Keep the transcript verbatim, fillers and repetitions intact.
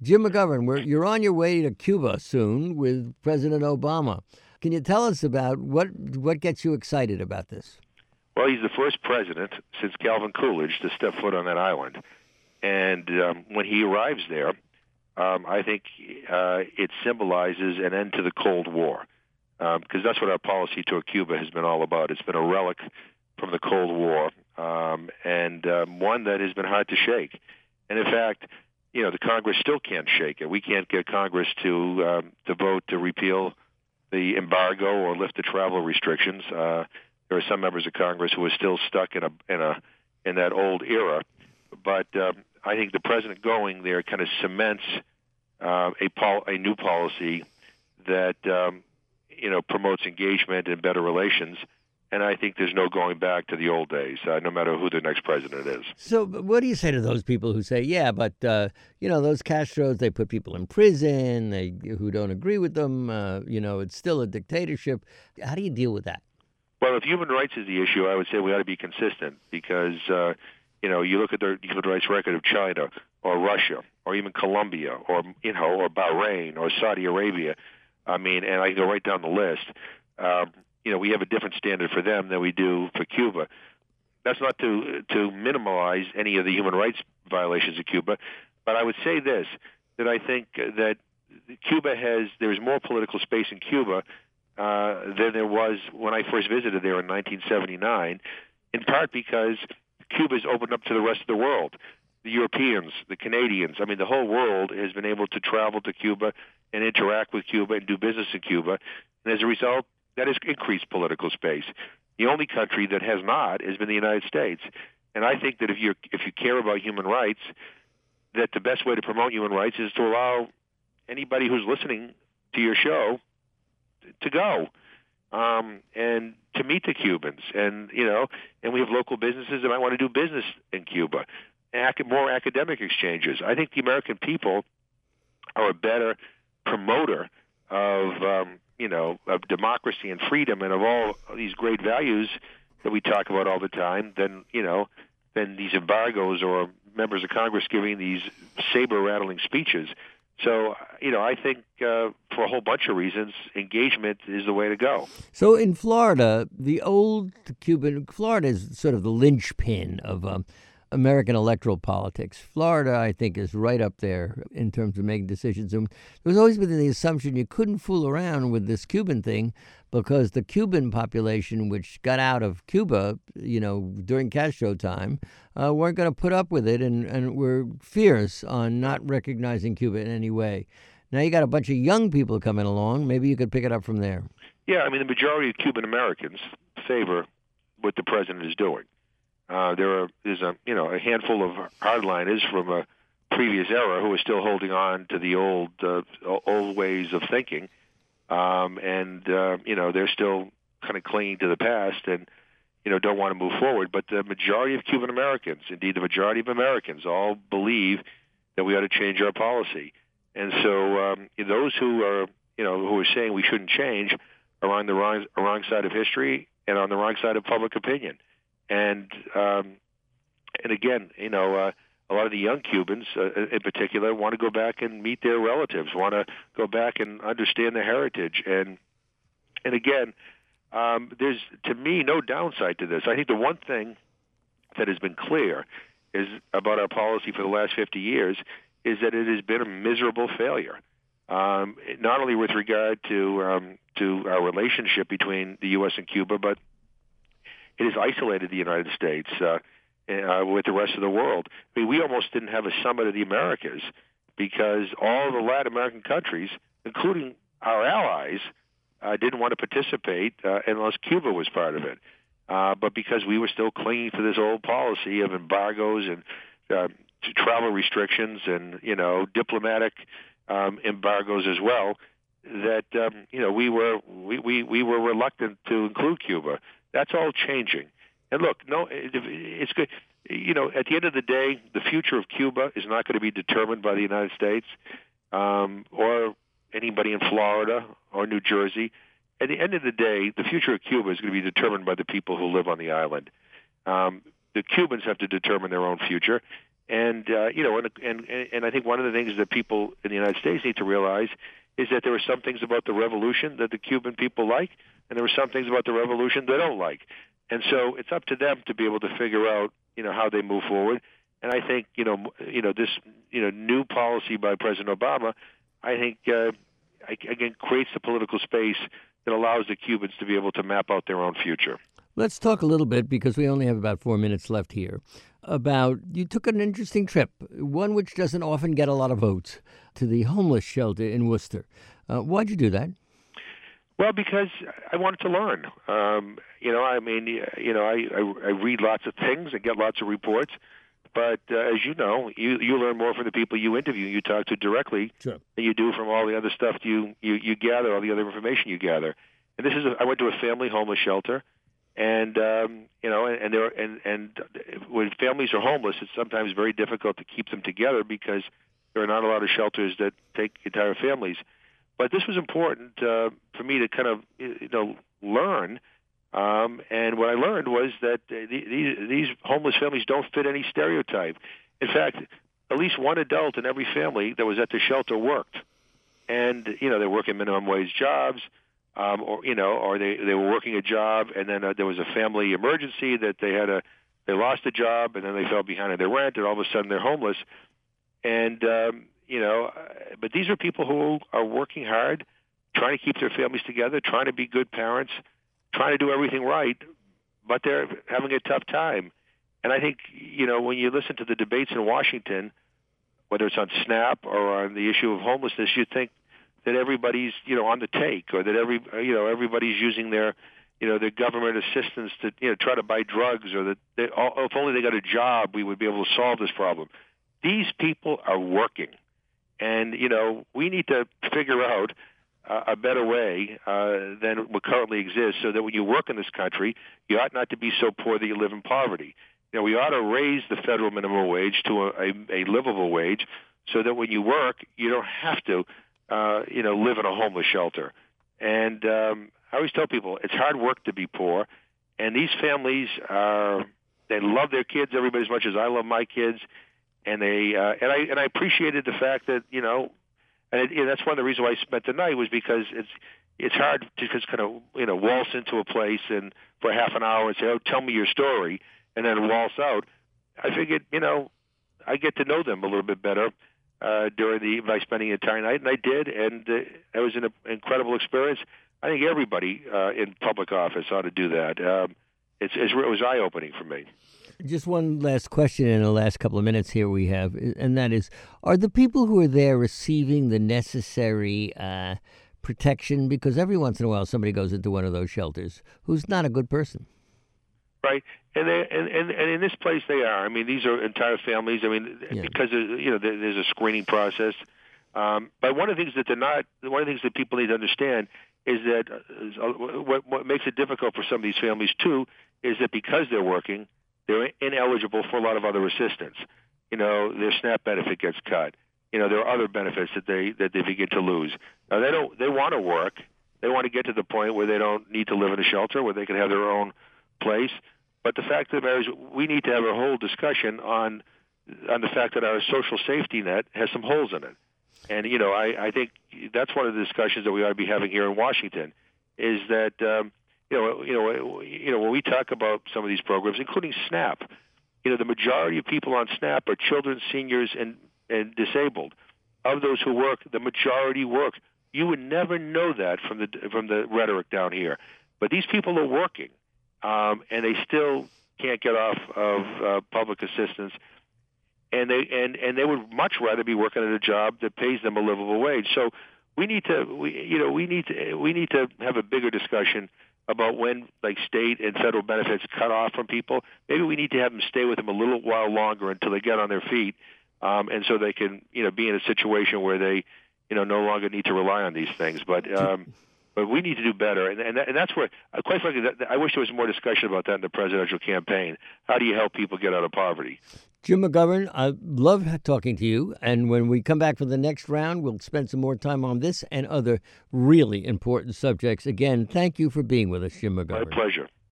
Jim McGovern, we're, you're on your way to Cuba soon with President Obama. Can you tell us about what what gets you excited about this? Well, he's the first president since Calvin Coolidge to step foot on that island. And um, when he arrives there, um, I think uh, it symbolizes an end to the Cold War, because um, that's what our policy toward Cuba has been all about. It's been a relic from the Cold War, um, and um, one that has been hard to shake. And in fact, you know, the Congress still can't shake it. We can't get Congress to um, to vote to repeal the embargo or lift the travel restrictions. Uh, there are some members of Congress who are still stuck in a in a in that old era. But um, I think the president going there kind of cements uh, a pol- a new policy that um, you know promotes engagement and better relations. And I think there's no going back to the old days, uh, no matter who the next president is. So what do you say to those people who say, yeah, but, uh, you know, those Castros, they put people in prison, they who don't agree with them, uh, you know, it's still a dictatorship. How do you deal with that? Well, if human rights is the issue, I would say we ought to be consistent because, uh, you know, you look at the human rights record of China or Russia or even Colombia or, you know, or Bahrain or Saudi Arabia. I mean, and I can go right down the list. Um, You know, we have a different standard for them than we do for Cuba. That's not to to minimize any of the human rights violations of Cuba, but I would say this, that I think that Cuba has, there's more political space in Cuba uh, than there was when I first visited there in nineteen seventy-nine, in part because Cuba's opened up to the rest of the world. The Europeans, the Canadians, I mean, the whole world has been able to travel to Cuba and interact with Cuba and do business in Cuba, and as a result, that has increased political space. The only country that has not has been the United States. And I think that if you if you care about human rights, that the best way to promote human rights is to allow anybody who's listening to your show to go um, and to meet the Cubans. And, you know, and we have local businesses that might want to do business in Cuba. Ac- more academic exchanges. I think the American people are a better promoter of um, you know, of democracy and freedom and of all these great values that we talk about all the time than, you know, than these embargoes or members of Congress giving these saber-rattling speeches. So, you know, I think uh, for a whole bunch of reasons, engagement is the way to go. So in Florida, the old Cuban, Florida is sort of the linchpin of um, American electoral politics. Florida, I think, is right up there in terms of making decisions. And there's always been the assumption you couldn't fool around with this Cuban thing because the Cuban population, which got out of Cuba, you know, during Castro time, uh, weren't going to put up with it and, and were fierce on not recognizing Cuba in any way. Now you got a bunch of young people coming along. Maybe you could pick it up from there. Yeah, I mean, the majority of Cuban Americans favor what the president is doing. Uh, there are there's a you know a handful of hardliners from a previous era who are still holding on to the old uh, old ways of thinking, um, and uh, you know they're still kind of clinging to the past and you know don't want to move forward. But the majority of Cuban Americans, indeed the majority of Americans, all believe that we ought to change our policy. And so um, those who are you know who are saying we shouldn't change are on the wrong wrong side of history and on the wrong side of public opinion. And um, and again, you know, uh, a lot of the young Cubans, uh, in particular, want to go back and meet their relatives, want to go back and understand their heritage. And and again, um, there's to me no downside to this. I think the one thing that has been clear is about our policy for the last fifty years is that it has been a miserable failure. Um, not only with regard to um, to our relationship between the U S and Cuba, but it has isolated the United States uh, uh, with the rest of the world. I mean, we almost didn't have a summit of the Americas because all the Latin American countries, including our allies, uh, didn't want to participate uh, unless Cuba was part of it. Uh, but because we were still clinging to this old policy of embargoes and uh, travel restrictions and, you know, diplomatic um, embargoes as well, that, um, you know, we were we, we, we were reluctant to include Cuba. That's all changing. And look, no, it's good. You know, at the end of the day, the future of Cuba is not going to be determined by the United States um, or anybody in Florida or New Jersey. At the end of the day, the future of Cuba is going to be determined by the people who live on the island. Um, the Cubans have to determine their own future, And uh, you know, and, and and I think one of the things that people in the United States need to realize is that there are some things about the revolution that the Cuban people like, and there are some things about the revolution they don't like. And so it's up to them to be able to figure out, you know, how they move forward. And I think, you know, you know, this, you know, new policy by President Obama, I think, uh, again, creates the political space that allows the Cubans to be able to map out their own future. Let's talk a little bit, because we only have about four minutes left here, about you took an interesting trip, one which doesn't often get a lot of votes, to the homeless shelter in Worcester. Uh, why'd you do that? Well, because I wanted to learn. Um, you know, I mean, you know, I, I, I read lots of things and get lots of reports. But uh, as you know, you, you learn more from the people you interview, you talk to directly, sure, than you do from all the other stuff you, you, you gather, all the other information you gather. And this is, a, I went to a family homeless shelter, and um, you know, and, and there, and and when families are homeless, it's sometimes very difficult to keep them together because there are not a lot of shelters that take entire families. But this was important uh, for me to kind of, you know, learn. Um, and what I learned was that uh, these, these homeless families don't fit any stereotype. In fact, at least one adult in every family that was at the shelter worked. And, you know, they're working minimum wage jobs, um, or, you know, or they, they were working a job, and then uh, there was a family emergency that they had a, they lost a job, and then they fell behind on their rent, and all of a sudden they're homeless. And, um, you know, but these are people who are working hard, trying to keep their families together, trying to be good parents, trying to do everything right, but they're having a tough time. And I think, you know, when you listen to the debates in Washington, whether it's on SNAP or on the issue of homelessness, you think that everybody's, you know, on the take, or that every, you know, everybody's using their, you know, their government assistance to, you know, try to buy drugs, or that they, if only they got a job, we would be able to solve this problem. These people are working. And, you know, we need to figure out uh, a better way uh, than what currently exists, so that when you work in this country, you ought not to be so poor that you live in poverty. You know, we ought to raise the federal minimum wage to a, a, a livable wage, so that when you work, you don't have to, uh, you know, live in a homeless shelter. And um, I always tell people it's hard work to be poor, and these families are, they love their kids everybody as much as I love my kids. And they uh, and I and I appreciated the fact that, you know, and it, you know, that's one of the reasons why I spent the night, was because it's it's hard to just kind of, you know, waltz into a place and for half an hour and say, oh, tell me your story, and then waltz out. I figured, you know, I get to know them a little bit better uh, during the by spending the entire night, and I did, and uh, it was an incredible experience. I think everybody uh, in public office ought to do that. Um, it's, it's it was eye opening for me. Just one last question in the last couple of minutes here we have, and that is, are the people who are there receiving the necessary uh, protection? Because every once in a while somebody goes into one of those shelters who's not a good person. Right, and, they, and and and in this place they are. I mean, these are entire families. I mean, yeah. because you know there's a screening process. Um, but one of the things that they're not, one of the things that people need to understand is that uh, what, what makes it difficult for some of these families too is that because they're working, they're ineligible for a lot of other assistance. You know, their SNAP benefit gets cut. You know, there are other benefits that they that they begin to lose. Now, they don't. They want to work. They want to get to the point where they don't need to live in a shelter, where they can have their own place. But the fact of the matter is, we need to have a whole discussion on on the fact that our social safety net has some holes in it. And you know, I, I think that's one of the discussions that we ought to be having here in Washington. Is that um, You know, you know, you know, when we talk about some of these programs, including SNAP, you know, the majority of people on SNAP are children, seniors, and, and disabled. Of those who work, the majority work. You would never know that from the from the rhetoric down here. But these people are working, um, and they still can't get off of uh, public assistance. And they and, and they would much rather be working at a job that pays them a livable wage. So we need to, we, you know, we need to we need to have a bigger discussion about when, like, state and federal benefits cut off from people. Maybe we need to have them stay with them a little while longer until they get on their feet, um, and so they can, you know, be in a situation where they, you know, no longer need to rely on these things. But um, but we need to do better, and and, that, and that's where, uh, quite frankly, that, I wish there was more discussion about that in the presidential campaign. How do you help people get out of poverty? Jim McGovern, I love talking to you, and when we come back for the next round, we'll spend some more time on this and other really important subjects. Again, thank you for being with us, Jim McGovern. My pleasure.